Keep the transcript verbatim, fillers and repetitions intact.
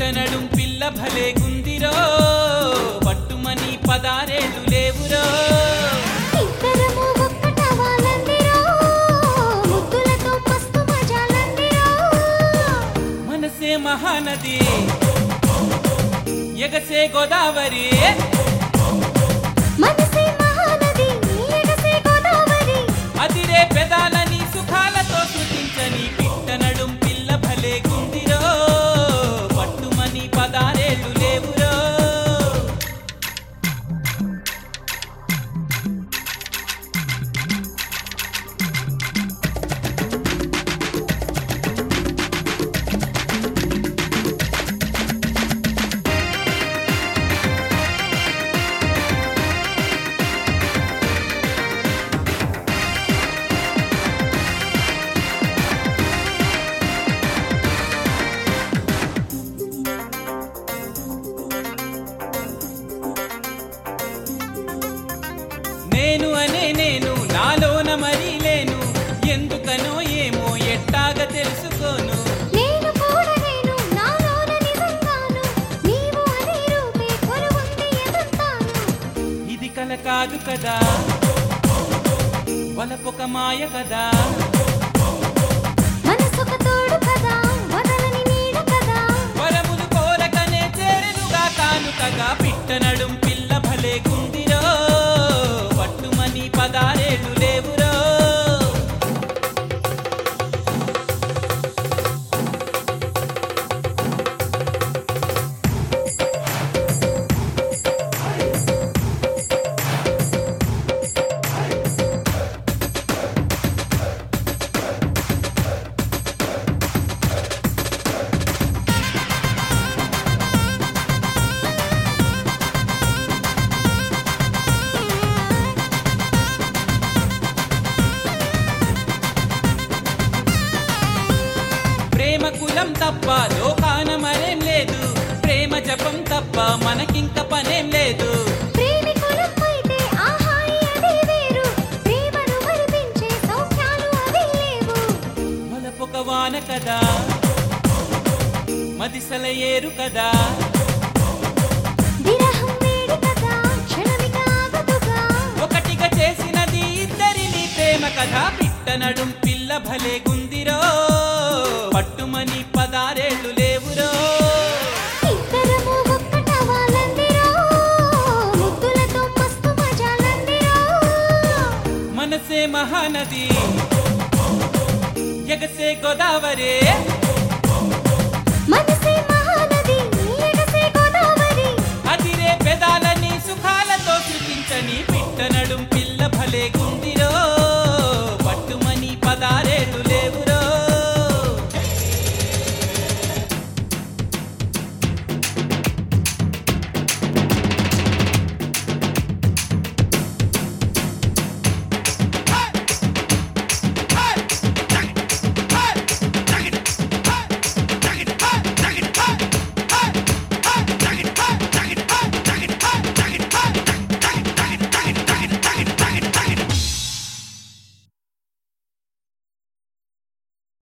పిట్టనడుం పిల్ల భలే గుందిరో పట్టుమని పదారేళ్ళు లేవురో ఇద్దరము ఒక్కటవాలందిరో ముద్దులతో మస్తు మజాలందిరో మనసే మహానది ఎగసే గోదావరి మనసే మహానది ఎగసే గోదావరి అదిరే పెదాలని సుఖాలతో శృతించని పిట్టనడుం పిల్ల భలే గుందిరో పట్టుమని పదారేళ్ళు లేవురో నేను అనే నేను నాలోన మరీ లేను ఎందుకనో ఏమో ఎట్టాగ తెలుసుకోను నేను కూడా నేను నాలోన నిజంగాను నీవు అనే రూపే కొలువుంది ఎదుర్తాను ఇది కల కాదు కదా వలపొక మాయ కదా మనసొక తోడు కదా వదలని నీడ కదా వరములు కోరకనే చేరుగా కాను కదా పిట్టనడుం పిల్ల భలే గుందిరో పట్టుమని పదారేళ్ళు లేవురో ప్రేమ కులం తప్ప లోకాన మరేం లేదు ప్రేమ జపం తప్ప మనకింక పనేం లేదు ప్రేమికులమైతే ఆ హాయి అదే వేరు ప్రేమను మరిపించే సౌఖ్యాలు అవి లేవు వలపొక వాన కదా మదిసల ఏరు కదా విరహం వేడి కదా క్షణమిక ఆగదుగా ఒకటిగా చేసినది ఇద్దరిని ప్రేమ కథ పిట్టనడుం పిల్ల భలే గుందిరో పట్టుమని పదారేళ్ళు లేవురో ఇద్దరము ఒక్కటవాలందిరో ముద్దులతో మస్తు మజాలందిరో మనసే మహానది ఎగసే గోదావరి